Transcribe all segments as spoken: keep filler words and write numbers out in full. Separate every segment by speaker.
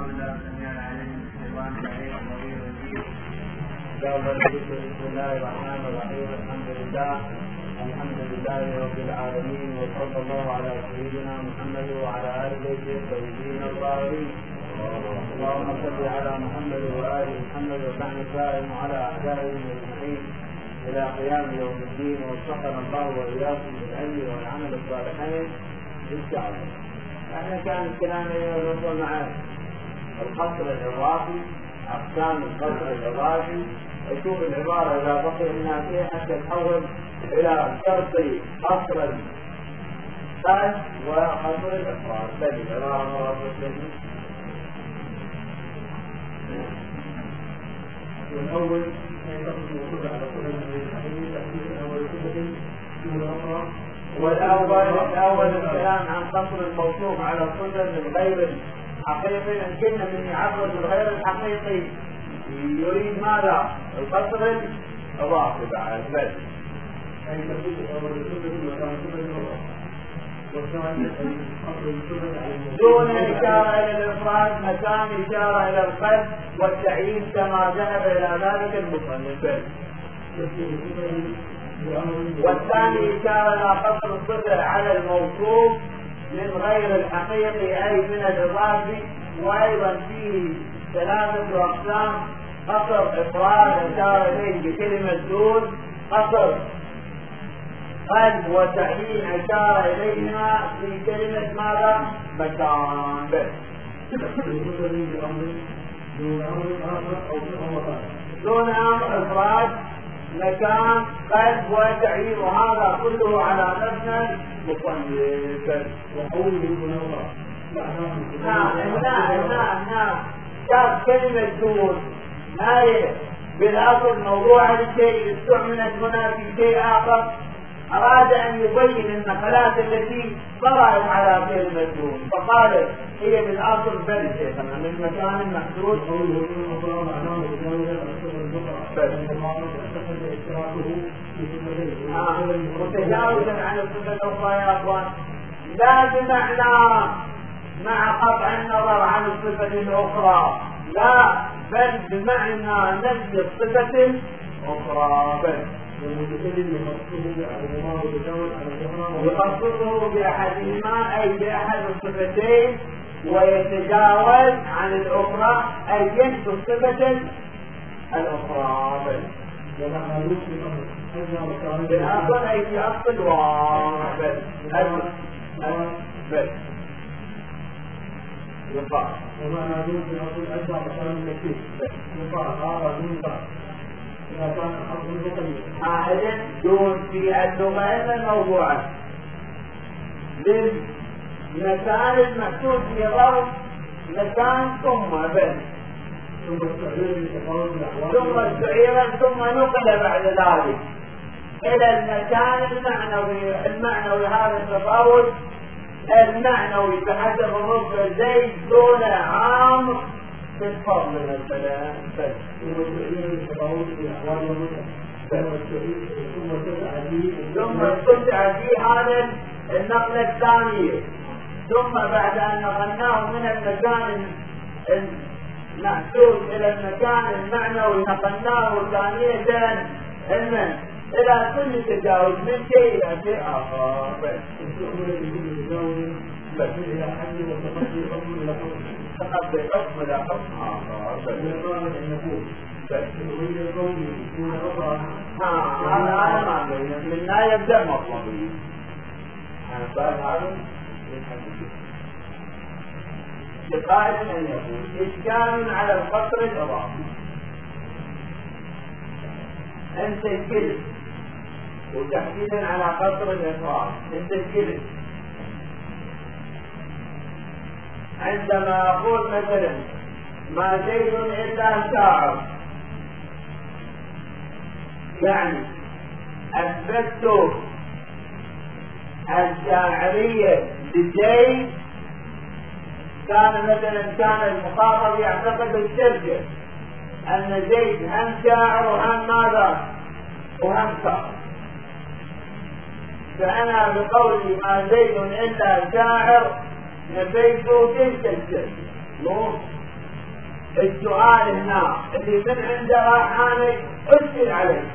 Speaker 1: أعوذ بالله السميع العليم من الشيطان اللعين الرجيم الرجيم. بسم الله الرحمن الرحيم. الحمد لله الحمد لله رب العالمين، وصلى الله على سيدنا محمد وعلى آل بيته الطيبين الطاهرين. اللهم صل على محمد وآل محمد وسعد سائر على أعدائهم أجمعين إلى قيام يوم الدين، ووفقنا الله وإياكم بالعلم والعمل الصالحين إن شاء الله. احنا كان الكلام يوصل مع القصر الإضافي، أقسام القصر الإضافي. أشوف العبارة إذا بقي منها شيء حتى تحول إلى شرط قصر القصر وقصر الإفراد. بل العبارة مرة
Speaker 2: والأول
Speaker 1: والأول الأول الكلام عن قصر الموصوف على الصدر من غير الحقيقي. إن كنا من يعبر بالغير الحقيقي يريد ماذا؟ القصر الإضافي بعد. بل
Speaker 2: أي تفسير الأول الصدر وكان صدر والثاني قصر الصدر
Speaker 1: دون إشارة إلى الإفراد، مكان إشارة إلى القلب والتعيين كما ذهب إلى ذلك المصنف. والثاني إشارة إلى قصر الصدر على الموصوف من غير الحقيقي أي من الإضافي. وأيضا فيه ثلاثة أقسام: قصر إفراد إشارة إليه بكلمة دون، قصر قلب وتعيين إشارة إليهما في كلمة ماذا؟ مكان. دون أمر إفراد، مكان، قلب وتعيين، وهذا كله على مبنى مصنف. نعم نعم نعم نعم. شاف كلمة دون هاي بالأصل موضوع الشيء استعملت هنا في شيء آخر. أراد أن يبين النقلات التي طرأت على كلمة دون، فقال هي بالأصل بل شيخنا من مكان محدود. متجاوزا عن الصفة الأخرى يا أخوان، لا بمعنى مع قطع النظر عن الصفة الأخرى، لا، بل بمعنى نفي الصفة الأخرى. بل يخصصه بأحدهما أي بأحد الصفتين، ويتجاوز عن الأخرى أي ينفي الصفة الأخرى. بالأصل أي في أصل واحد. بل يقال
Speaker 2: وما دون في أصل أجزاء مثلا النكير يقال هذا دون بعض إذا كان أصل مقيم.
Speaker 1: عائد دون في اللغة إلا الموضوعة للمكان المحسوس في ظرف مكان ثم بل
Speaker 2: ثم
Speaker 1: ثم استعيرا ثم نقل بعد ذلك إلى المكان المعنوي. المعنوي هذا التفاوت المعنوي بحسب الرب زيد دون عام في الفضل من الكلام. ثم استدعى في هذا النقل الثاني، ثم بعد أن نقلناه من المكان المحسوس إلى المكان المعنوي نقلناه ثانية المن إلى كل تجاوز من شيء إلى شيء آخر. بس إلى حد وتقضي حكم إلى حكم تقضي حكم إلى حكم آخر. هذا أنا ما بين من لا يبدأ مطلبي. أنا بعد هذا لقائل أن يكون إشكال على القصر الإضافي. أنت الكلم وتحديدا على قصر الإفراد. أنت الكلم عندما أقول مثلا ما زيد إلا شاعر، يعني أثبت الشاعرية لزيد. كان مثلا كان المخاطب يعتقد الشركة أن زيد هم شاعر وهم ماذا وهم شاعر، فأنا بقولي ما زيد إلا شاعر نفيت تلك الشركة. السؤال هنا اللي من عنده راحاني أشكل عليه،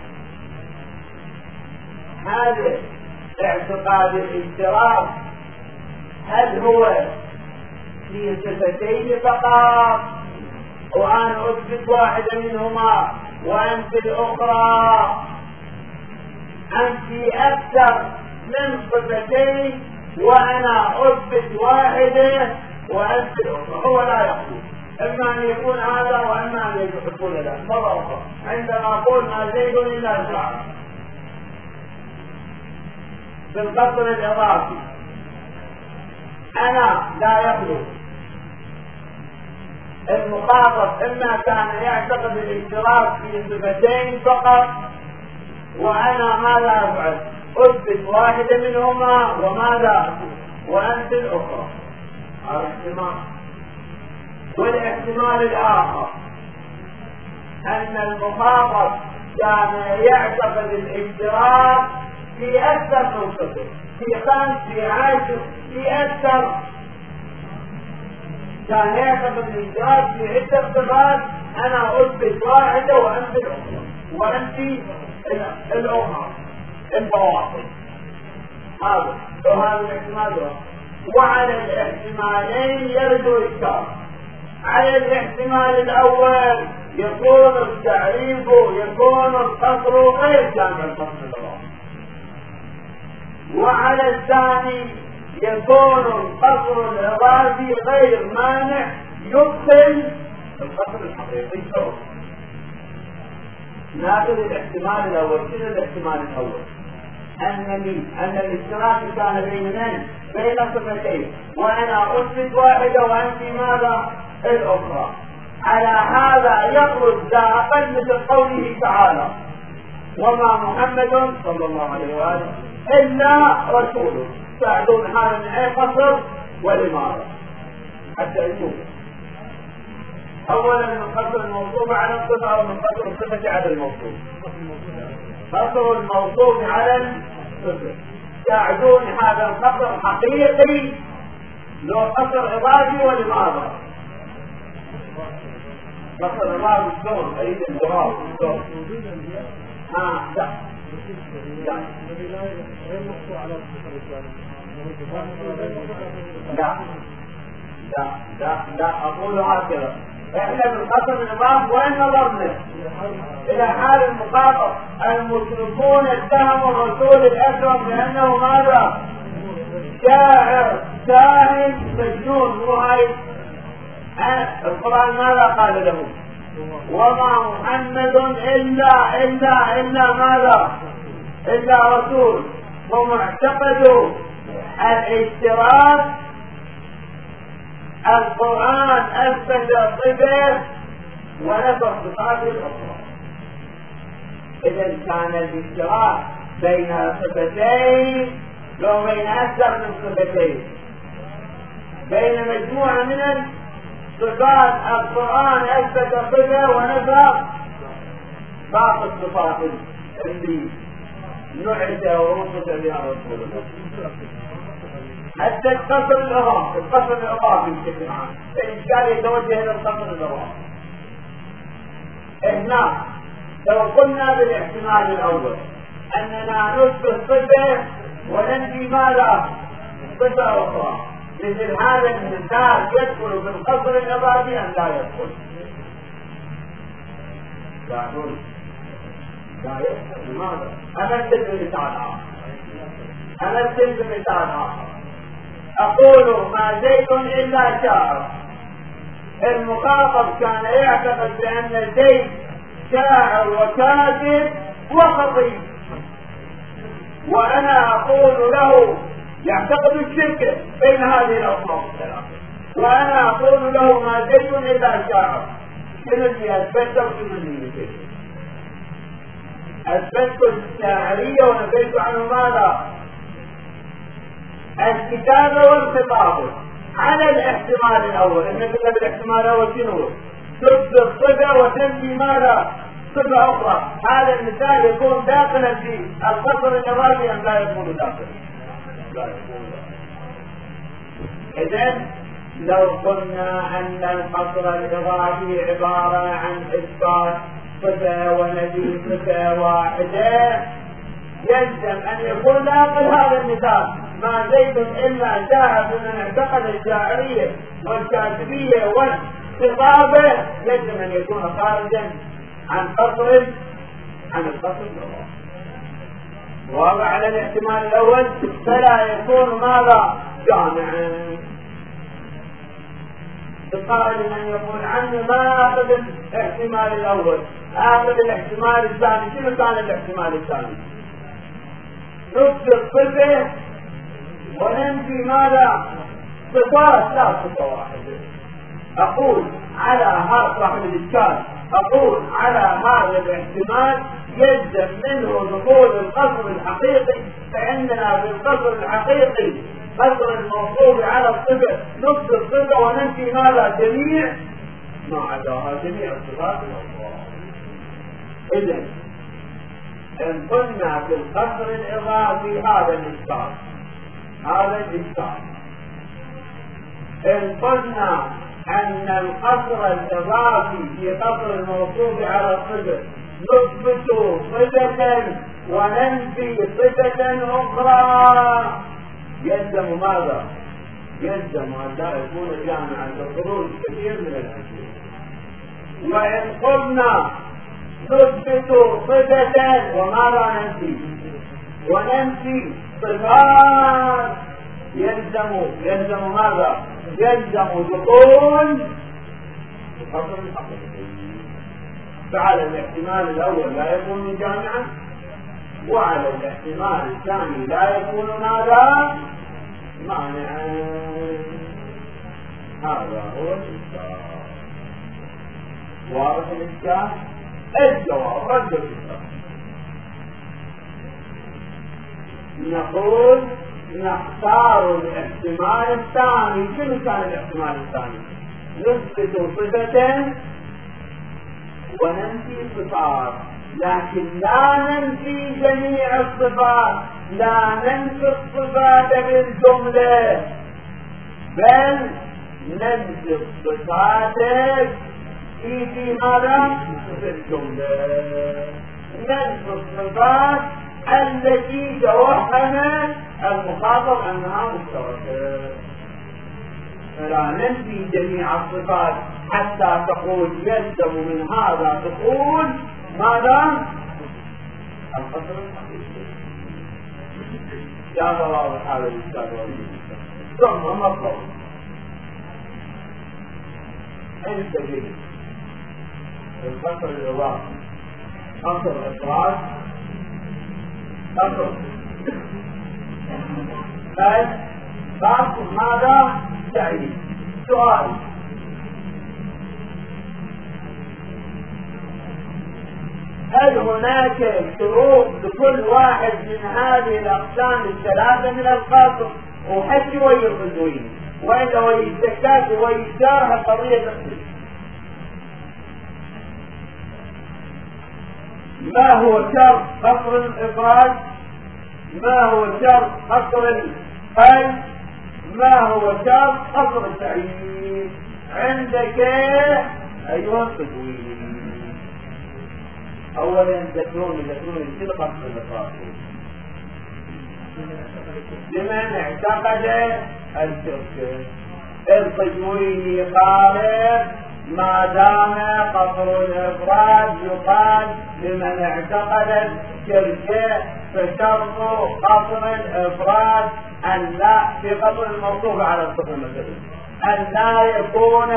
Speaker 1: هذا اعتقاد الاشتراك هل هو في صفتين فقط وأنا أثبت واحدة منهما وأنت الأخرى، أم في أكثر من صفتين وأنا أثبت واحدة وأنت الأخرى؟ هو لا يقول، إما أن يكون هذا وإما أن يكون ذلك. مرة أخرى عندما أقول ما زيد إلا شعر في القصر الإضافي أنا لا يخلو المخاطب إما كان يعتقد الاشتراك في صفتين فقط وأنا ماذا أفعل؟ أثبت واحدة منهما وماذا وأنت الأخرى. هذا احتمال. والاحتمال الآخر أن المخاطب كان يعتقد الاشتراك في أكثر من صفة، في خمس، في عشر، في أكثر، كان يعتقد الاشتراك في عدة صفات، أنا أثبت واحدة وأنت الأخرى وأنت الأخرى البواطن. هذا وهذا الاحتمال. وعلى الاحتمالين يرد إشكال. على الاحتمال الأول يكون التعريف يكون القصر غير جامع القصر الإضافي، وعلى الثاني يكون القصر الإضافي غير مانع يدخل القصر الحقيقي سوى. ناخذ الاحتمال الأول. شنو الاحتمال الأول؟ أنني أن الاشتراك كان بين من؟ بين صفتين وأنا أثبت واحدة وأنت ماذا؟ الأخرى. على هذا يخرج ذا أقل مثل قوله تعالى وما محمد صلى الله عليه وآله إلا رسول. تعدون هذا من أي قصر ولماذا؟ حتى يشوف أولا من قصر الموصوف على الصفة أو من قصر الصفة على الموصوف؟ قصر الموصوف على الصفة. تعدون هذا القصر حقيقي لو قصر إضافي ولماذا؟ قصر إضافي الدور أريد الجواب الدور. ها لا لا لا لا لا لا أقول هكذا. احنا بالقصر الإضافي وين نظرنا؟ إلى حال المخاطب. المشركون اتهموا الرسول الأكرم بأنه ماذا؟ شاعر كاهن مجنون. وهي القرآن ماذا قال له؟ وما محمد إلا إلا إلا ماذا؟ إلا رسول. ومعتقد الاشتراك القرآن أثبت الصفات ونفى الصفات الأخرى. إذا كان الاشتراك بين صفتين لو بين أكثر من صفتين بين مجموعة من الصفات القرآن أثبت صفة ونفى باقي الصفات اللي نعت ورفض بها رسول الله. حتى القصر الإضافي القصر الإضافي بشكل عام الإشكال يتوجه إلى القصر الإضافي. هنا لو قلنا بالاحتمال الأول أننا نثبت صفة وننفي ماذا؟ صفة أخرى، مثل هذا المثال يدخل في القصر الإضافي أم لا يدخل؟ لا يدخل. لا يدخل. لماذا؟ أمثل بمثال آخر. أمثل بمثال آخر. أقول ما زيد إلا شاعر. المخاطب كان يعتقد بأن زيد شاعر وكاتب وخطيب، وأنا أقول له يعتقد الشركة بين هذه الأصناف الثلاثة، وأنا أقول له ما زيد إلا شاعر. شنو اللي أثبته وشنو اللي نفيته؟ أثبت الشاعرية ونفيت عنه ماذا؟ الكتابة والخطابة. على الاحتمال الأول إن كتاب الاحتمال الأول شنو؟ تثبت صفة وتنفي ماذا؟ صفة أخرى. هذا المثال يكون داخلا في القصر الإضافي أم لا يكون داخلا؟ لا يكون. إذن لو قلنا أن القصر الإضافي عبارة عن إثبات صفة ونفي صفة واحدة يلزم أن يكون ناقل هذا المثال ما زيد إلا جاء من اعتقد الشاعرية والكاتبية والخطابة يلزم أن يكون خارجا عن قصر عن القصر الإضافي. واضح على الاحتمال الأول فلا يكون ماذا جامعا. القائل من يقول عنه ما أخذ الاحتمال الأول أخذ الاحتمال الثاني. شنو كان الاحتمال الثاني؟ نفس الصفة وننفي ماذا؟ صفات لا صفة واحدة. أقول على هذا صاحب الإشكال أقول على هذا الاحتمال يلزم منه دخول القصر الحقيقي. فعندنا في القصر الحقيقي قصر الموصول على الصفة نفس الصفة وننفي ماذا؟ جميع ما عداها جميع الصفات والأصوات. إذن إن قلنا في القصر الإضافي هذا الإشكال هذا الإشكال إن قلنا أن القصر الإضافي في قصر الموصول على الصفة نثبت صفة وننفي صفة أخرى يلزم ماذا؟ يلزم أن لا يكون جامعا لخروج كثير من الأشياء. وإن قلنا نثبت صفة وماذا ننفي؟ وننفي صفات يلزم يلزم ماذا؟ يلزم دخول القصر الحقيقي. فعلى الاحتمال الأول لا يكون جامعا وعلى الاحتمال الثاني لا يكون ماذا؟ مانعا. هذا هو الإشكال. واضح الإشكال؟ الجواب رد الإشكال. نقول نختار الاحتمال الثاني. شنو كان الاحتمال الثاني؟ نثبت صفة وننفي صفات لكن لا ننفي جميع الصفات. لا ننفي الصفات بالجملة بل ننفي الصفات في في ماذا؟ في الجملة. ننفي الصفات التي توهم المخاطب أنها مشتركة. فلا ننفي جميع الصفات حتى تقول يلزم من هذا تقول ماذا؟ القصر الحقيقي. يا الله هذا الإشكال والإشكال ثم مطلب أين الدليل؟ القصر الإضافي قصر الإفراد قصر قصر ماذا؟ تعيين. سؤال هل هناك شروط لكل واحد من هذه الأقسام الثلاثة من القصر؟ وحكي ويرفضوين وإلا ويستكاك ويشارها قضية تختلف. ما هو شرط قصر الإفراد؟ ما هو شرط قصر القلب؟ ما هو شرط قصر التعيين؟ عندك أيها التدوين أولا ذكروني ذكروني كل قصر الإفراد لمن اعتقد الشرك. القجويني قال ما دام قصر الإفراد يقال لمن اعتقد الشرك فشرط قصر الإفراد أن لا في قصر الموصوف على الصفة مثلا أن لا يكون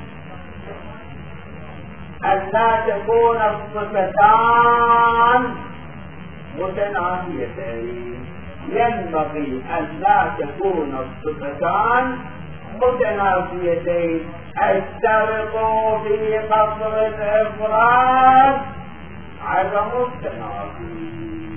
Speaker 1: أن لا تكون الصفتان متنافيتين. ينبغي أن لا تكون الصفتان متنافيتين. اشترط في قصر الإفراد عدم التنافي.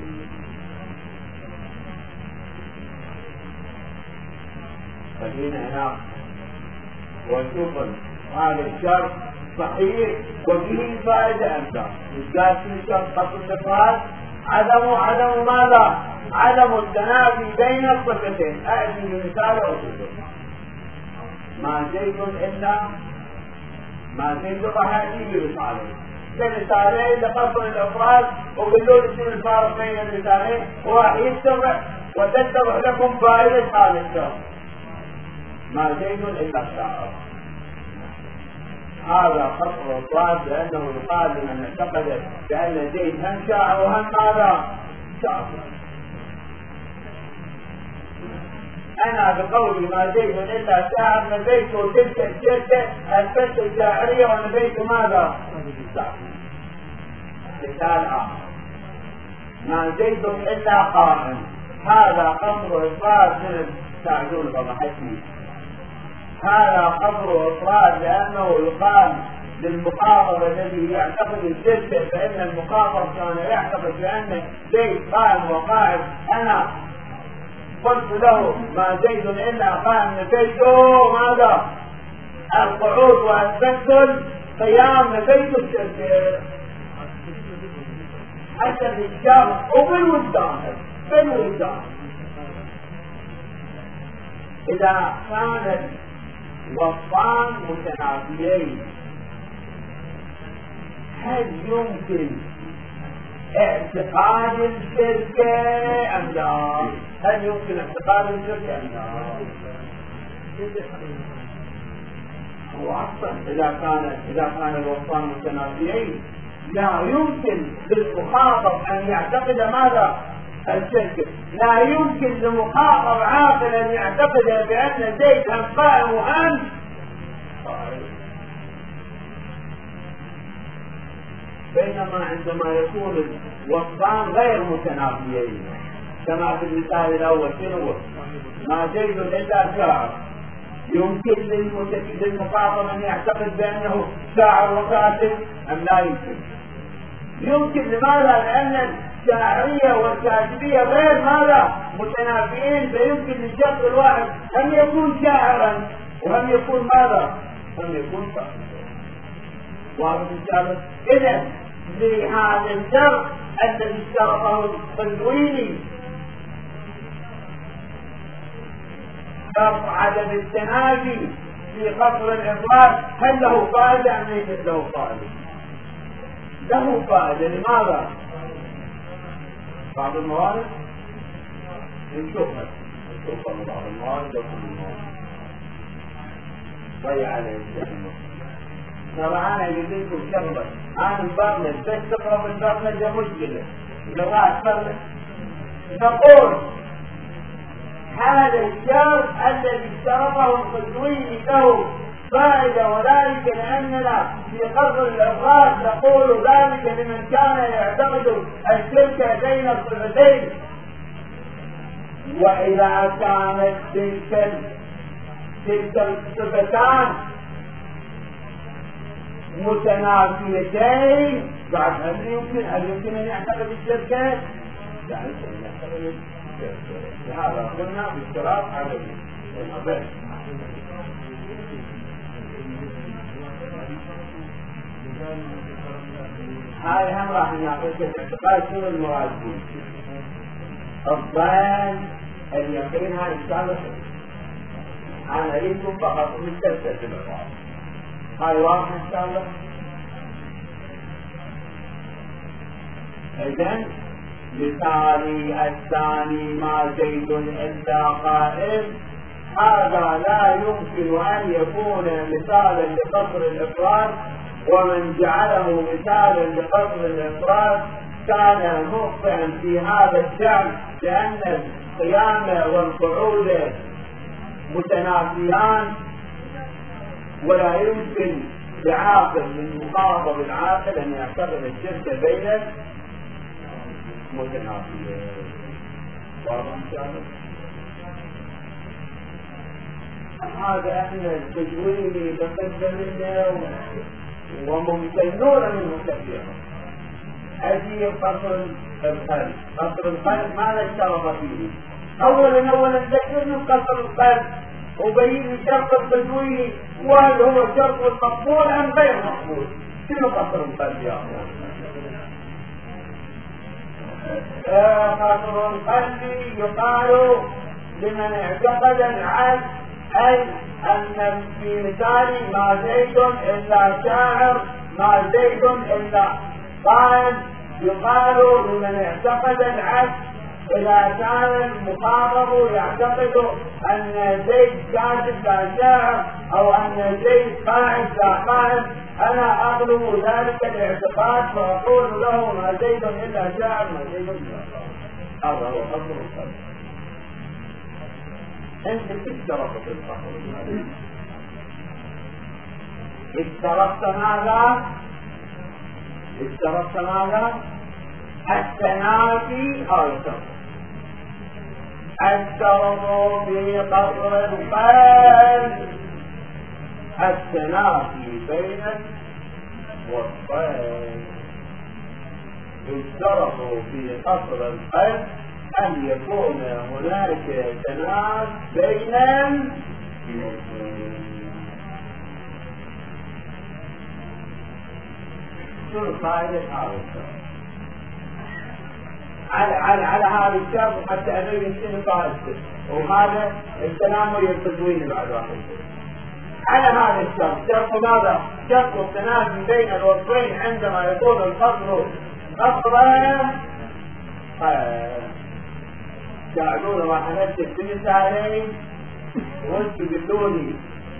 Speaker 1: خلينا هنا ونشوف هذا الشرط صحيح وفيه فائدة أمثال. إذا في شرط قصر الإفراد عدم عدم ماذا؟ عدم التنافي بين الصفتين. أعطي مثال أو ما زيد إلا ما زيد راح يجي رسالة كرسالة لقصر الأفراد وباللون يصير الفارق بين الرسالين وراح يتبع وتتبع لكم فائدة هذا الشهر. ما زيد إلا الشاعر. هذا خطر الصواب لأنه يقال لمن اعتقد بأن زيد هم شاعر وهم ماذا؟ شاعر. أنا بقولي ما زيد إلا شاعر نبيت تلك الجلدة أثبت الشاعرية ونبيت ماذا؟ شاعر. مثال آخر ما زيد إلا قائم. هذا قصر إفراد من التعجول فضحتني. هذا قصر إفراد لأنه يقال للمخاطب الذي يعتقد الجلدة فإن المخاطب كان يعتقد بأن زيد قائم وقاعد. أنا قلت له ما زيد إلا قائم نفيته ماذا؟ القعود وأثبت القيام نفيت الجلدة حتى بالشام وبالوجدان بالوجدان. إذا كان الوصفان متنافيين هل يمكن اعتقاد الشركة أم لا؟ هل يمكن اعتقاد الشركة أم لا؟ هو أصلا إذا كان إذا كان الوصفان متنافيين لا يمكن للمخاطب أن يعتقد ماذا؟ الشركة. لا يمكن لمخاطب عاقل أن يعتقد بأن زيد هم قائم وأنت قائم. بينما عندما يكون الوصفان غير متنافيين كما في المثال الأول شنو؟ ما زيد إلا شاعر. يمكن للمخاطب أن يعتقد بأنه شاعر وكاتب أم لا يمكن؟ يمكن. لماذا؟ لأن الشاعرية والكاتبية غير ماذا؟ متنافيين. فيمكن للشخص الواحد أن يكون شاعرا وأن يكون ماذا؟ أن يكون كاتبا. واضح الشارع؟ إذا لهذا الشرط الذي اشترطه القزويني شرط عدم التنافي في قصر الإفراد هل له فائدة أم ليس له فائدة؟ له فائدة. لماذا؟ بعض الموارد نشوفها نشوفها بعض الموارد وكل الموارد ضيع عليه الجهنم. طبعا أنا قلت لكم شغلة أنا البرنامج بس تقرأ البرنامج ده مشكلة لغاية برنامج نقول هذا الشرط الذي اشترطه القزويني له فائدة وذلك لأننا في قصر الإفراد نقول ذلك لمن كان يعتقد الشركة بين الصفتين. وإذا كانت تلك تلك الصفتان متنافيتين بعد هل يمكن هل يمكن أن يعتقد الشركة؟ لا يمكن أن يعتقد الشركة. لهذا قلنا باشتراط عدمي. هاي هم راح نعطيك الاعتقاد شنو المراد فيه. الظن اليقين هاي ان شاء الله انا اريدكم فقط مستلزم بالعبارة. هاي واضح ان شاء الله. اذن مثالي الثاني ما زيد الا قائم هذا لا يمكن ان يكون مثالا لقصر الافراد ومن جعله مثالا لقصر الافراد كان مخطئا في هذا الشأن لان القيام والقعود متنافيان ولا يمكن لعاقل من مخاطب العاقل ان يعتقد الشركة بين متنافيين. واضح ان شاء الله. هذا احنا التجويني بقدم لنا وممتنون منه كثيرا. هذه قصر القلب. قصر القلب ماذا اشترط فيه؟ اولا اولا ذكر من قصر القلب وبين شرط التجويني وهل هو شرط المقبول ام غير مقبول. شنو قصر القلب يا اخوان؟ قصر القلب يقال لمن اعتقد العجز أي أن في مثالي ما زيد إلا شاعر ما زيد إلا قائد. يقال لمن اعتقد العكس إذا كان المخاطب يعتقد أن زيد كاتب لا شاعر أو أن زيد قاعد لا قائد، أنا أغلب ذلك الاعتقاد فأقول له ما زيد إلا شاعر ما زيد إلا قائد. هذا هو أصل القلب. أنت اشترطت الفخر، اشترطت ماذا؟ اشترطت ماذا؟ التنافي أو الشرط. الشرط في قصر القلب التنافي بين الوصفين. يشترط في قصر القلب أن يكون هناك تنافي بين الوصفين. شو القاعدة هذا الشرط؟ على على على هذا الشرط حتى أبين شنو قاعدته، وهذا التنامر يلتزمين بعد واحد. على هذا الشرط، شرط ماذا؟ شرط التنافي بين الوصفين عندما يكون القصر قصرا. تعالون ما حدثت بمثالين وانتم بدوني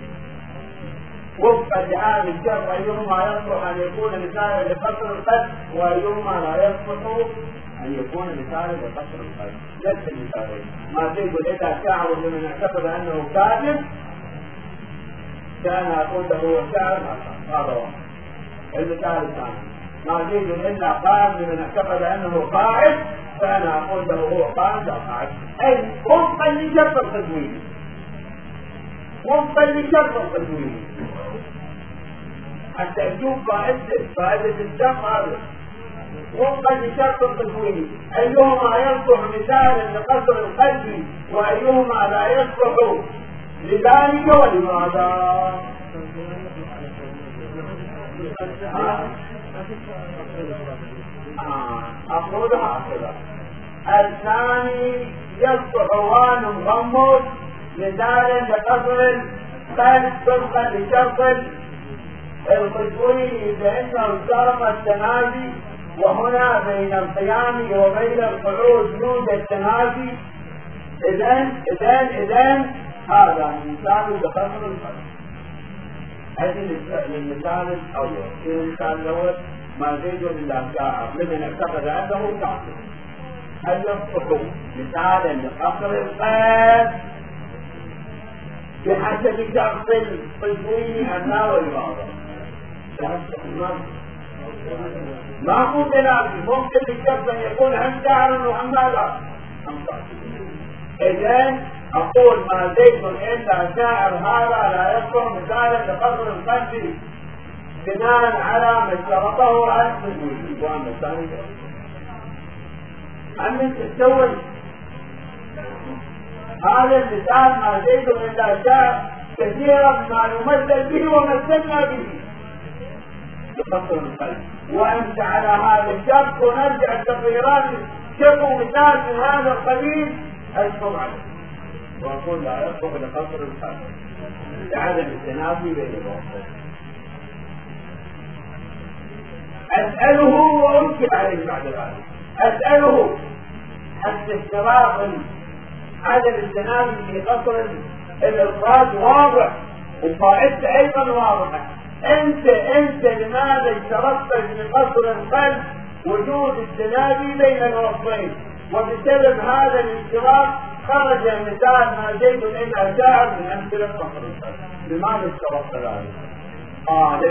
Speaker 1: وفقا لهذا الشرط أيهما يصلح أن يكون مثالا لقصر القلب وأيهما لا يصلح أن يكون مثالا لقصر القلب. نفس المثالين. ما تقول إذا شاعر لمن اعتقد أنه كاذب كان أقول هو شاعر هذا واحد. المثال الثاني ما زيد إلا قائم لمن اعتقد أنه قاعد فأنا أقول له هو قائد أو قاعد. أي وفقا لشرط التدوين، وفقا لشرط التدوين حتى تشوف فائدة فائدة الشرط هذا. وفقا لشرط التدوين أيهما يصلح مثالا لقصر القلب وأيهما لا يصلح لذلك ولماذا؟ أقول هكذا. الثاني يصلح وان مغمض مثالا لقصر القلب طبقا لشرط القدوي فإنه اشترط التنافي، وهنا بين القيام وبين القعود يوجد تنافي. إذن إذن إذن هذا مثال لقصر القلب. هذه المثال الأول. المثال الأول ما زيد إلا شاعر لمن اعتقد أنه كافر. هل يصلح مثالا لقصر القلب بحسب شرط القدوي أم لا والواضح؟ ما هو تنافي. ممكن الشخص أن يكون هم شاعر وهم ماذا؟ إذن أقول ما زيد إلا شاعر هذا لا يصلح مثالا لقصر القلب بناء على ما اشترطه القدوي. وأما الثاني أن أنت تسوي هذا المثال ما زيد إلا شاعر كثيرا ما نمثل به ومثلنا به بقصر القلب. وأنت على هذا الشرط ونرجع التغييرات شكوا مثال من هذا القبيل أشكر عليه وأقول لا يصلح لقصر القلب لعدم التنافي بين الوصفين. أسأله وأنكر عليه بعد ذلك. أسأله حتى اشتراط عدم التنافي في قصر الإلقاء واضح وفائدته أيضا واضحة. أنت أنت لماذا اشترطت في قصر القلب وجود التنافي بين الوصفين؟ وبسبب هذا الاشتراط خرج مثال ما زيد إلا شاعر من أمثلة قصر القلب. لماذا اشترطت ذلك؟ قال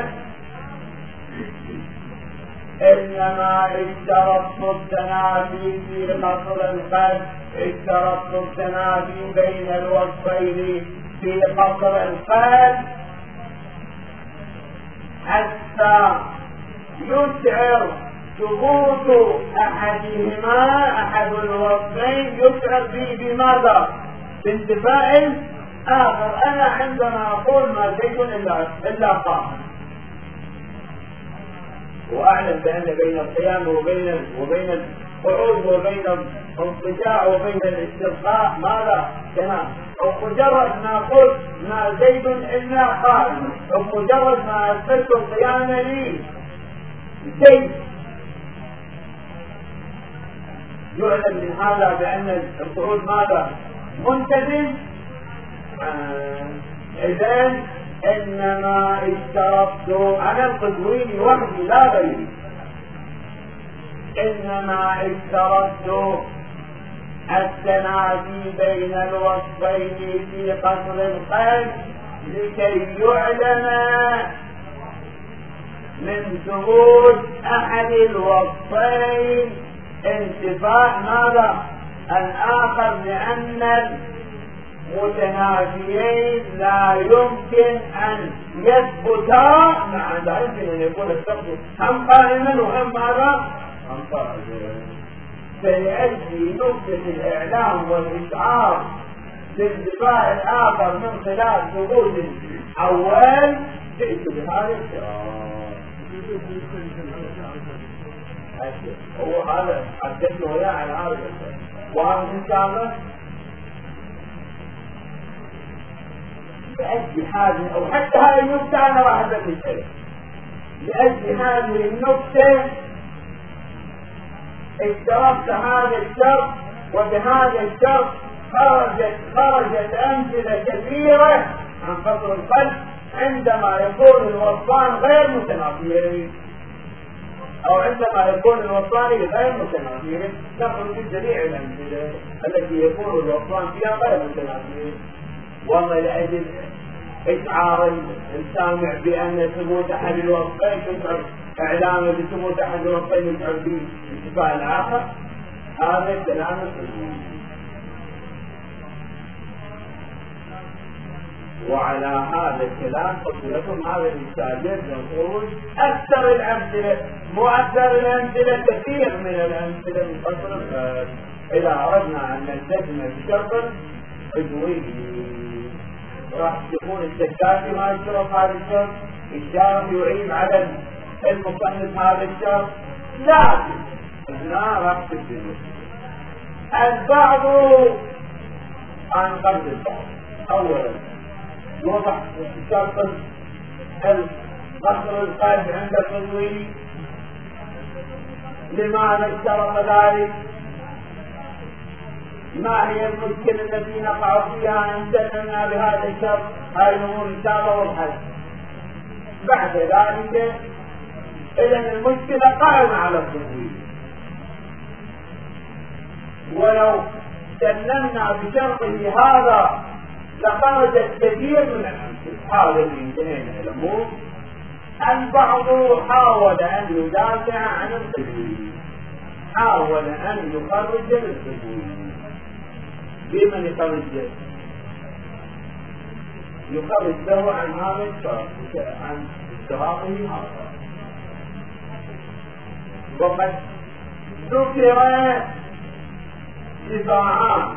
Speaker 1: إنما اشترطت التنافي في قصر القلب اشترطت التنافي بين الوصفين في قصر القلب حتى يشعر ثبوت أحدهما أحد الوصفين يشعر به بماذا؟ بانتفاء آخر. أنا عندما أقول ما زيد إلا إلا قائم وأعلم بأن بين القيام وبين وبين القعود وبين الانقطاع وبين الاسترخاء ماذا؟ تمام. ومجرد ما قلت ما زيد إلا قائم، ومجرد ما أثبت القيام لي زيد، يعلم من هذا بأن القعود ماذا؟ منتظم. آه. إذن إنما اشترطت أنا القدويني وحدي لا غيري، إنما اشترطت التنافي بين الوصفين في قصر القلب لكي يعلم من ثبوت أحد الوصفين انتفاء ماذا؟ الآخر، لأن المتنافيين لا يمكن أن يثبتا معا، لا يمكن أن يكون الشخص هم قائما وهم ماذا؟ هم قائما. فلأجل نقطة الإعلام والإشعار بانتفاء الآخر من خلال ثبوت الأول جئت بهذا الشعار. هو هذا حدثت وياه على هذا الشيء، وهذا إن شاء الله لأجل هذه أو حتى هذه النقطة أنا راح أبني شيء. لأجل هذه النقطة اشترطت هذا الشرط، وبهذا الشرط خرجت خرجت أمثلة كثيرة عن قصر القلب عندما يكون الوصفان غير متنافيين، أو عندما يكون الوصفان غير متنافيين. نخرج بجميع الأمثلة التي يكون الوصفان فيها غير متنافيين. وما لأجل إشعار السامع بأن ثبوت أحد الوصفين تشعر إعلامه بثبوت أحد الوصفين يشعر بانتفاء الآخر، هذا الكلام الحديث. وعلى هذا الكلام قلت لكم هذا المثال نقول أكثر الأمثلة مو أكثر الأمثلة كثير من الأمثلة من قصر القلب. إذا أردنا أن نلتزم بشرط عضوي راح تكون السكاتي ما يشترط هذا الشرط، الشارح يعيب على المصنف هذا الشرط، لكن هنا راح تكون البعض عن قصد البعض. أولا وضع شرط قصر القلب عند القدوي، لماذا اشترط ذلك؟ ما هي المشكلة التي نقع فيها إن سلمنا بهذا الشرط؟ هاي الأمور إن شاء الله والحل. بعد ذلك إذن المشكلة قائمة على القدوي، ولو سلمنا بشرطه هذا لخرج الكثير من الأمثلة. هذا اللي انتهينا الأمور. البعض حاول أن يدافع عن القدوي، حاول أن يخرج القدوي. بمن يخرج؟ يخرج له عن هذا الشرط، عن اشتراطه هذا. وقد ذكر دفاعان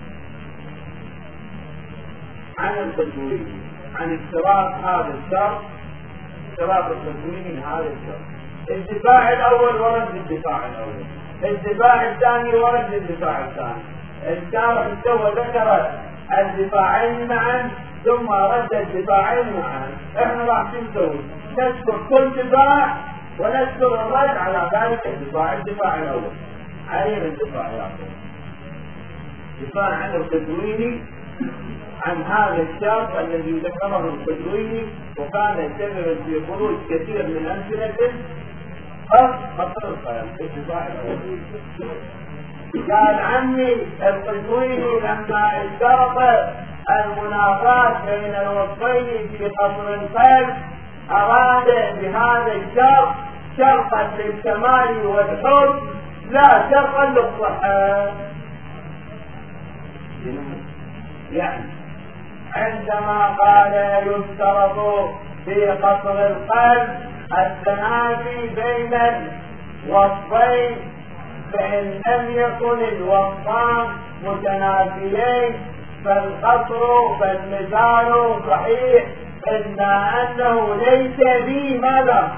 Speaker 1: عن القدوي، عن اشتراط هذا الشرط، اشتراط القدوي من هذا الشرط. الدفاع الأول ورد للدفاع الأول، الدفاع الثاني ورد للدفاع الثاني. الشارح سوى ذكر الدفاعين معا ثم رد الدفاعين معا. احنا راح نسوي نذكر كل دفاع ونذكر الرد على ذلك الدفاع. الدفاع الأول علينا الدفاع الأول، دفاع عن القدويني عن هذا الشرط الذي ذكره القدويني، وكان سببا في خروج كثير من أمثلته قصر القلب. الدفاع الأول قال عني القدويني لما اشترط المنافاة بين الوصفين في قصر القلب أراد بهذا الشرط شرطا للكمال والحب لا شرطا للصحة. يعني عندما قال يشترط في قصر القلب التنافي بين الوصفين، فإن لم يكن الوصفان متنافيين فالقصر فالمثال صحيح، إلا أنه ليس به ماذا؟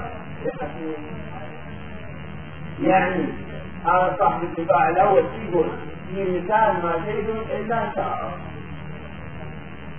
Speaker 1: يعني هذا صاحب الدفاع الأول يقول في مثال ما شيء إلا شعر،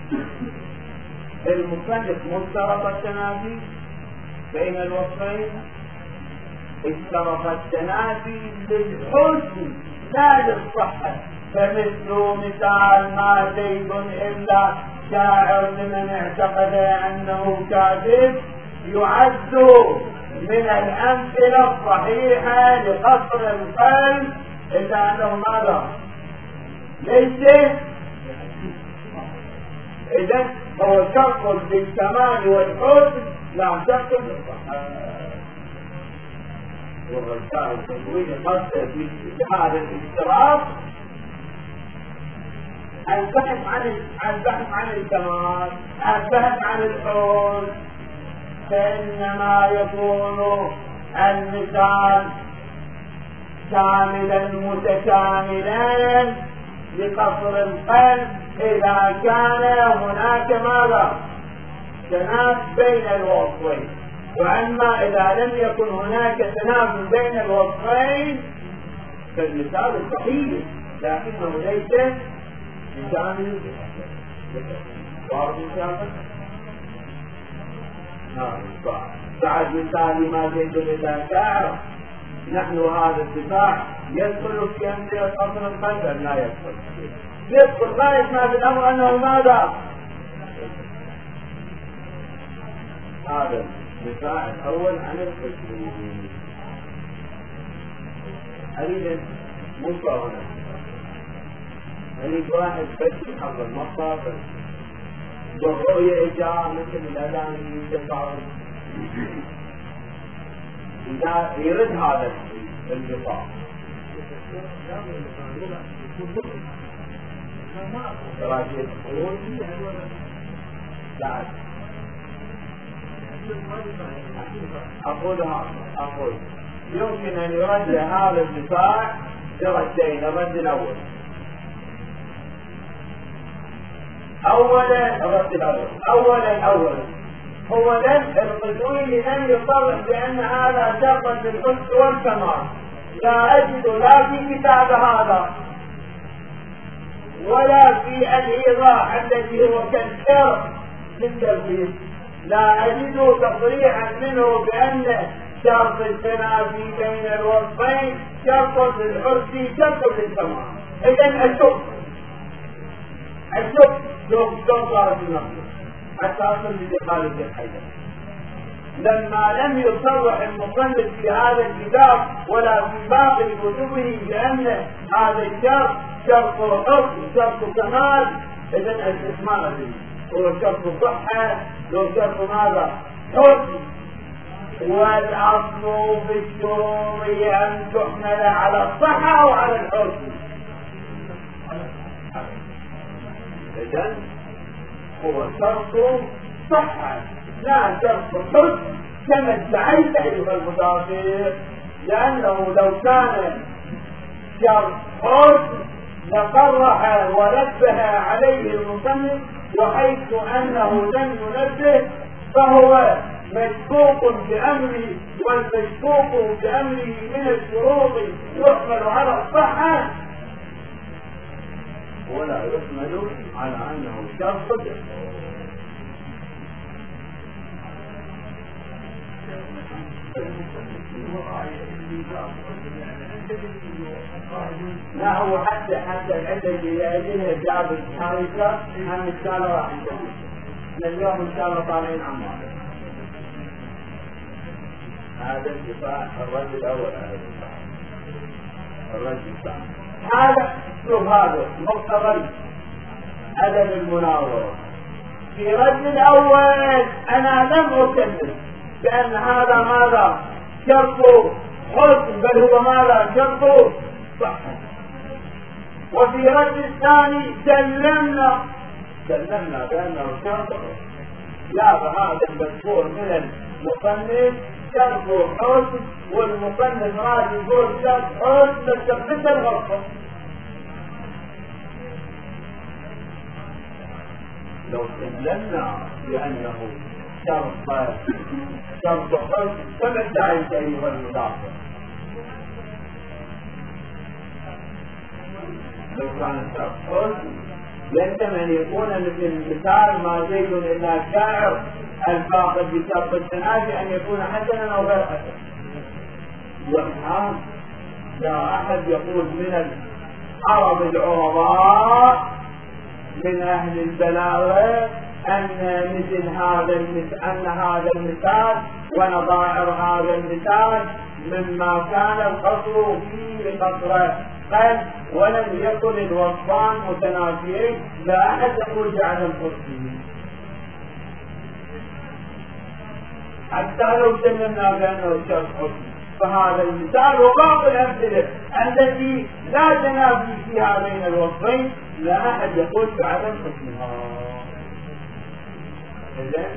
Speaker 1: المصنف مشترط التنافي بين الوصفين، اشترط التنافي للحسن لا للصحة. فمثل مثال ما زيد إلا شاعر لمن اعتقد أنه كاذب يعد من الأمثلة الصحيحة لقصر القلب، إلا أنه ماذا؟ ليس إذن هو شرط بالكمال والحسن لا شرط بالصحة. والرسائل التنوين قصد بهذا الاشتراط البحث عن البحث عن الكمال، البحث عن الحسن، فإنما يكون المثال كاملا متكاملا لقصر القلب إذا كان هناك ماذا؟ تنافي بين الوصفين. وأما إذا لم يكن هناك تنافي بين الوصفين فالمثال صحيح لكنه ليس مثال واضح مثال نعم بعد مثال ما زيد إذا شاعر. نحن هذا الدفاع يدخل في أمر قصر القلب لا يدخل يدخل لا يسمع بالأمر أنه ماذا؟ هذا الدفاع الأول عن الحسن. أريد مصارنة، أريد واحد بس حظ المصطفى والرؤية إجاء مثل الأذان يتفاعل إذا يرد هذا الدفاع راجل لا أقولها أقول يمكن أن يرد هذا الدفاع بردين. الرد الأول أولا الرد الأول أولا أولا هو لم القدوي لم يصرح بأن هذا شرط بالحسن والكمال. لا أجد لا في كتاب هذا ولا في الإيضاح الذي هو كالشرط للتلفيز لا أجد تصريحا منه بأن شرط التنافي بين الوصفين شرط للحسن شرط للكمال. إذن الشك الشك لو صارت النقل حتى أصل لخالد الحيدر لما لم يصرح المصنف في هذا الكتاب ولا في باقي كتبه بأن هذا الشرط شرط حسن شرط كمال. إذن الاستثمار هو شرط صحة لو شرط ماذا؟ حسن. والأصل في الشروط أن تحمل على الصحة أو على الحسن. إذن هو شرط صحة لا شرط حسن كما ادعيت أيها المدافع، لأنه لو كان شرط حسن لصرح ونبه عليه المصنف، وحيث أنه لم ينبه فهو مشكوك بأمره، والمشكوك بأمره من الشروط يحمل على الصحة ولا يحمل على أنه شرط. لا هو حتى حتى العدة اللي يأتيها جاب الحارسة هم إن شاء الله راح نجيب اليوم إن شاء الله طالعين عمار. هذا الدفاع الرجل الأول هذا الدفاع الرجل الثاني هذا شوف هذا مقتضى أدب المناظرة. في رد الأول أنا لم أكمل بأن هذا ماذا شرط حسن بل هو ماذا شرط صحة. وفي رد الثاني سلمنا سلمنا بأنه شرط لا فهذا المذكور من المصنف شرط حسن والمصنف راد يقول شرط حسن لتثبت الغلطة. لو سلمنا بأنه شرط شرط حسن كما ادعيت أيها المدافع لو كان شرط حسن يلزم أن يكون مثل مثال ما زيد إلا شاعر الفاقد بشرط التنافي أن يكون حسنا أو غير حسن. والآن لا أحد يقول من العرب العرباء من أهل البلاغة أن مثل هذا المثال أن هذا المثال ونظائر هذا المثال مما كان القصر فيه قصره قد ولم يكن الوصفان متنافيين. لا أحد يقول بعدم قصره حتى لو سلمنا بأنه شرط حسن. فهذا المثال وباقي الأمثلة التي لا تنافي فيها بين الوصفين لا أحد يقول بعدم حسنها. إذن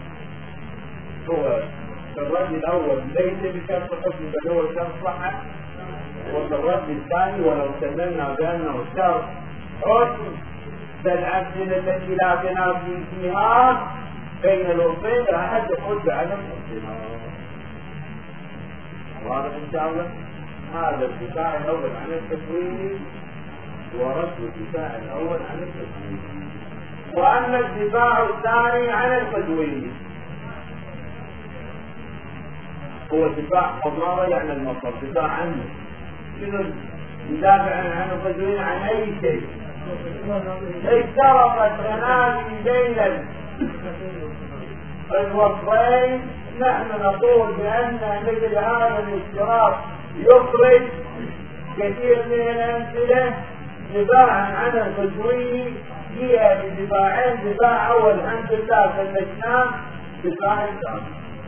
Speaker 1: هو الرد الأول ليس بشرط حسن بل هو شرط صحة، والرد الثاني ولو سلمنا بأنه شرط حسن فالأمثلة التي لا تنافي فيها بين الوصفين لا أحد يقول بعدم حسنها. واضح إن شاء الله؟ هذا الدفاع الأول عن التكوين ورد الدفاع الأول عن التكوين. وأما الدفاع الثاني عن التدوين هو دفاع مضارة يعني المصدر دفاع عنه. شنو يدافع عن التدوين عن أي شيء؟ اشترطت تنافي بين الوصفين. نحن نقول بأن مثل هذا الاشتراط يخرج كثير من الأمثلة دفاعا عن التدوين هي بدفاعين. دفاع أول الحمد لله فلسناه دفاع ثاني.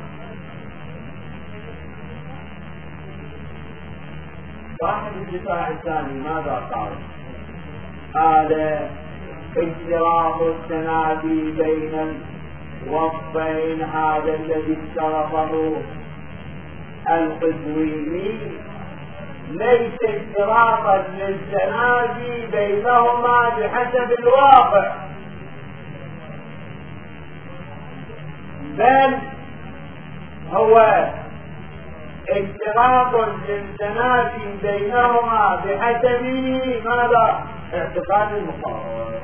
Speaker 1: صاحب الدفاع الثاني ماذا قال؟ قال اشتراط التنافي بين الوصفين هذا الذي اشترطه القزويني ليس اشتراطا للتنافي بينهما بحسب الواقع، بل هو اشتراط للتنافي بينهما بحسب ماذا؟ اعتقاد المقارنة.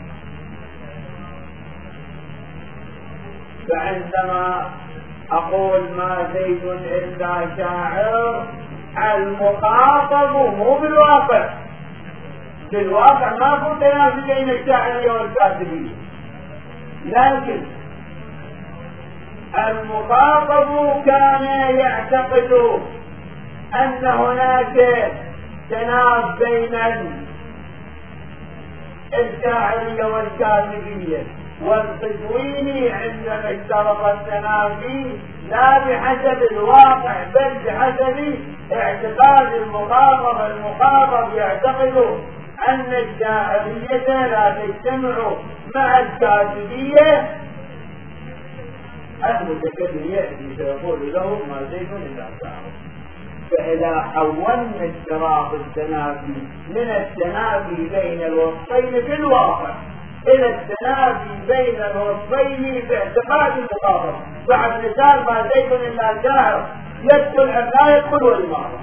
Speaker 1: فعندما أقول ما زيد إلا شاعر المخاطب مو بالواقع. بالواقع ما في تنافي بين الشاعرية والكاتبية، لكن المخاطب كان يعتقد أن هناك تنافي بين الشاعرية والكاتبية، والقزويني عندما اشترط التنافي لا بحسب الواقع بل بحسب اعتقاد المخاطب. المخاطب يعتقد أن الشاعرية لا تجتمع مع الكاتبية. المتكلم يأتي فيقول له ما زيد إلا شاعر. فإذا حولنا اشتراط التنافي من التنافي بين الوصفين في الواقع إلى التنافي بين الوصفين باعتقاد المخاطب، بعد مثال ما زيد إلا شاعر يدخل أم لا يدخل والمعنى.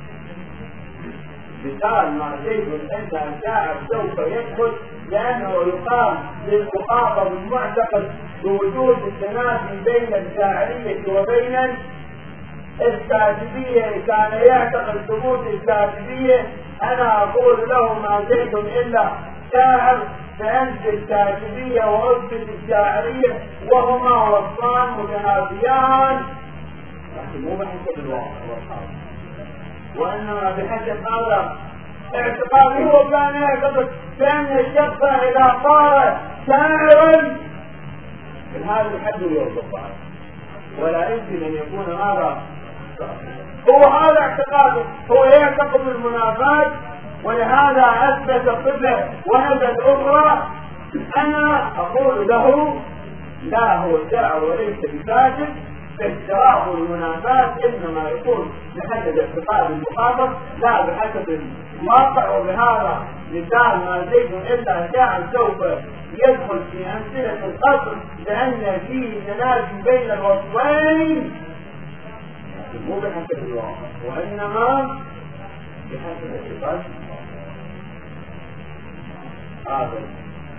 Speaker 1: مثال ما زيد إلا شاعر سوف يدخل لأنه يقال للمخاطب المعتقد بوجود التنافي بين الشاعرية وبين الكاتبية. كان يعتقد ثبوت الكاتبية، أنا أقول له ما زيد إلا شاعر فأنت الكاتبية وأثبت الشاعرية وهما وصفان متنافيان، لكن مو بحسب الواقع والحال، وإنما بحسب هذا اعتقاده. هو كان يعتقد بأن الشخص إذا صار شاعرا من هذا الحد يوصف، ولا يمكن أن يكون هذا هو هذا اعتقاده. هو يعتقد المنافاة، ولهذا أثبت قبلة ونزل أخرى. أنا أقول له لا، هو شاعر وليس بكاتب. فاشتراط المنافاة إنما يكون بحسب اعتقاد المخاطب لا بحسب الواقع. وبهذا مثال ما زيد إلا شاعر سوف يدخل في أمثلة القصر لأن فيه تنافي بين الوصفين، مو بحسب الواقع وإنما بحسب اعتقاد هذا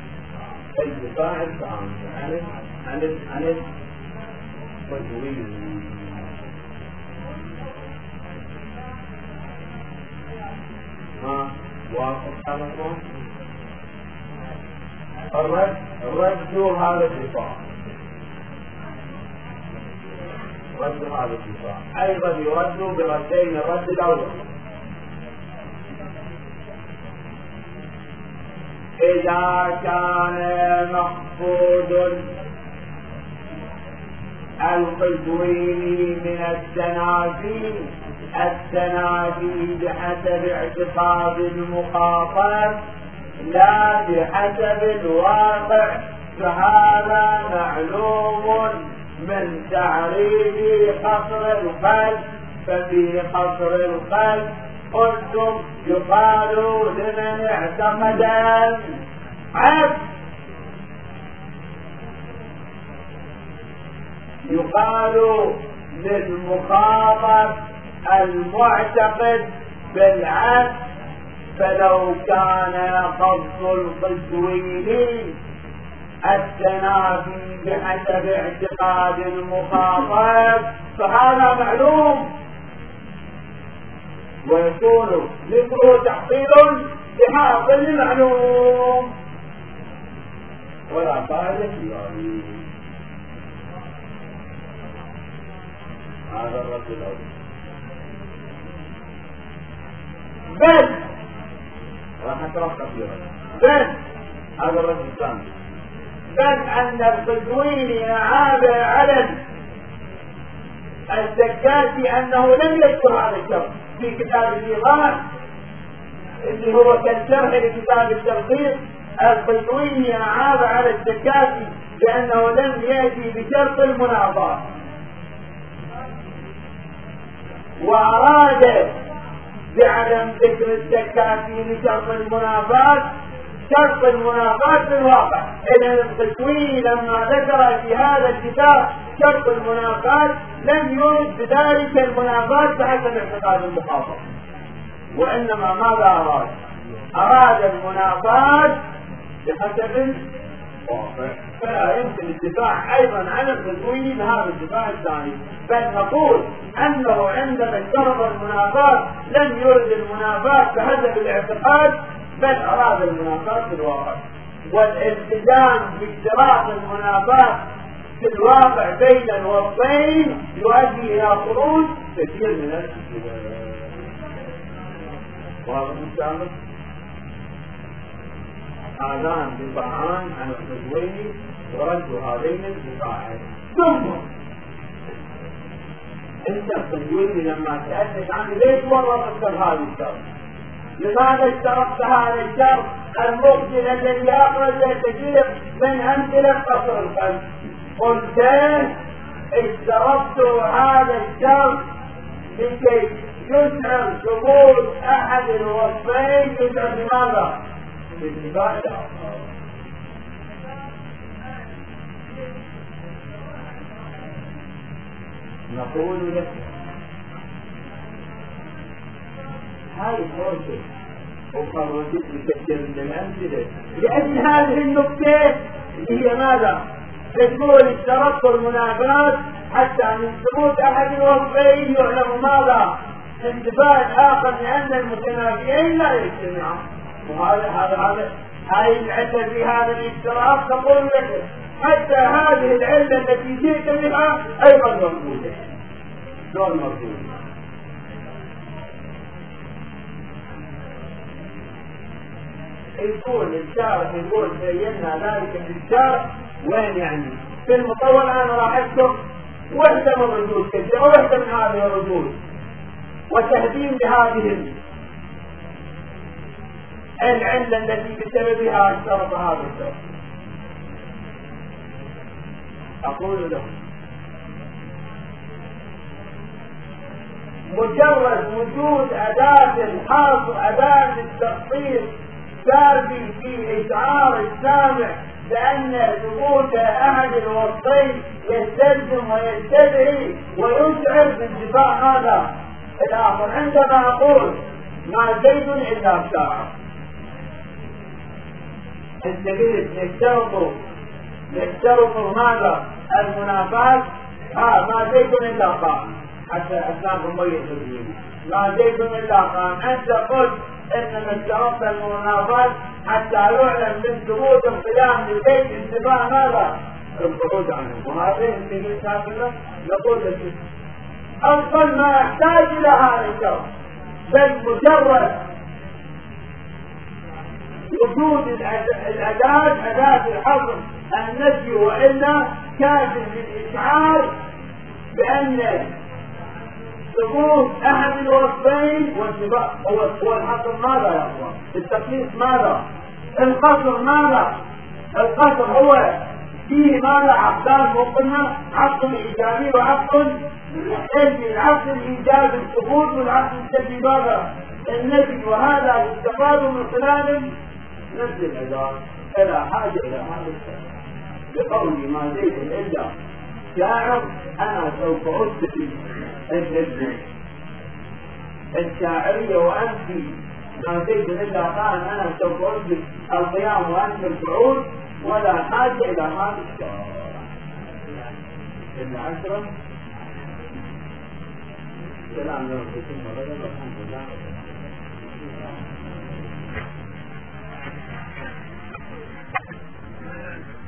Speaker 1: الدفاع التام عن عن عن التجويد. ها واضح هذا الرد رد هذا الدفاع رد هذا الدفاع أيضا يرد بردين. الرد الأول إذا كان مقصود القزويني من التنافي التنافي بحسب اعتقاد المخاطب لا بحسب الواقع، فهذا معلوم من تعريف قصر القلب. ففي قصر القلب قلتم يقال لمن اعتقد عبد، يقال للمخاطب المعتقد بالعبد. فلو كان قصد القزويني التنافي بحسب اعتقاد المخاطب فهذا معلوم، ويكون ذكره تحصيل لحاصل المعلوم ولا فائدة فيه. هذا الرد الأول. بل راح نشرح كثيرا. بل هذا الرد الثاني. بل أن القزويني أعاب على الزكاتي أنه لم يذكر هذا الشرط في كتاب الإيضاح اللي هو كالشرح لكتاب التلخيص. القزويني أعاب على الزكاتي بأنه لم يأتي بشرط المناظرة، وأراد بعدم ذكر الزكاتي لشرط المنافاة. شرط المنافاة في الواقع إذن القزويني لما ذكر في هذا الكتاب شرط المنافاة لم يرد بذلك المنافاة بحسب اعتقاد المخاطب، وإنما ماذا أراد؟ أراد المنافاة بحسب الواقع. فلا يمكن الدفاع أيضا عن القزويني بهذا الدفاع الثاني، بل نقول أنه عندما اشترط المنافاة لم يرد المنافاة بحسب الاعتقاد بل أراد المنافاة في الواقع. والالتزام باشتراط المنافاة في الواقع بين الوصفين يؤدي إلى خروج كثير من الاشتباهات. واضح الكلام؟ هذان دفاعان عن القزويني ورد هذين الدفاعين. ثم انت القزويني لما سألتك عنه ليش مرة تذكر هذا الشرط؟ لماذا اشترطت هذا الشرط المخجل الذي أخرج كثير من أمثلة قصر القلب؟ قلت اشترطت هذا الشرط لكي يشعر ثبوت أحد الوصفين يشعر بماذا؟ بالاتباع الآخر. نقول لك هاي الفرصة وخرجت بكثير من الأمثلة لأن هذه النقطة هي ماذا؟ تقول اشترطت المنافاة حتى من ثبوت أحد الوصفين يعلم ماذا؟ انتفاع الآخر لأن المتنافيين لا يجتمعان. وهذا هذا هذا هاي العلة في هذا الاشتراط تقول لك حتى هذه العلة التي جئت بها أيضا موجودة. شلون موجودة؟ يقول الشارع يقول بينا ذلك في الشارع وين يعني؟ في المطول أنا راح أذكر وحدة من الردود كثيرة وحدة من هذه الردود وتهديم لهذه العلة التي بسببها اشترط هذا الشرط. أقول لهم مجرد وجود أداة الحاصل أداة التخصيص كافي في إشعار السامع بأن ثبوت أحد الوصفين يستلزم ويستدعي ويشعر بانتفاع هذا الآخر. عندما أقول ما زيد إلا الشاعر انت قلت نشترطوا نشترطوا ماذا؟ المنافاة. اه ما زيتم الا قام حتى اسلامكم ميت الدين، ما زيتم الا قام. انت قلت انما اشترطت المنافاة حتى يعلم من ثبوت القيام لزيت انتفاء ماذا؟ الخروج عنه. وهذه انت قلت هكذا نقول لك افضل ما يحتاج الى هذا الشرط، بل مجرد وجود الأداة أداة الحظر النفي وإلا كافٍ للإشعار بأن ثبوت أحد الوصفين والشفاء هو الحصر. ماذا يا أخوان؟ التقليص ماذا؟ القصر ماذا؟ القصر هو فيه ماذا؟ عقدان مقنع، عقد إيجابي وعقد سلبي. العقد الإيجابي الثبوت والعقد السلبي ماذا؟ النفي. وهذا يستفاد من خلال نفس الأداة. فلا حاجة إلى هذا الشيء. بقولي ما زيت إلا شاعر أنا سوف أثبت الشاعرية وأنت ما زيت إلا قال أنا سوف أثبت القيام وأنت القعود، ولا حاجة إلى هذا الشيء. ابن عشرة. سلام عليكم ورحمة الله وبركاته.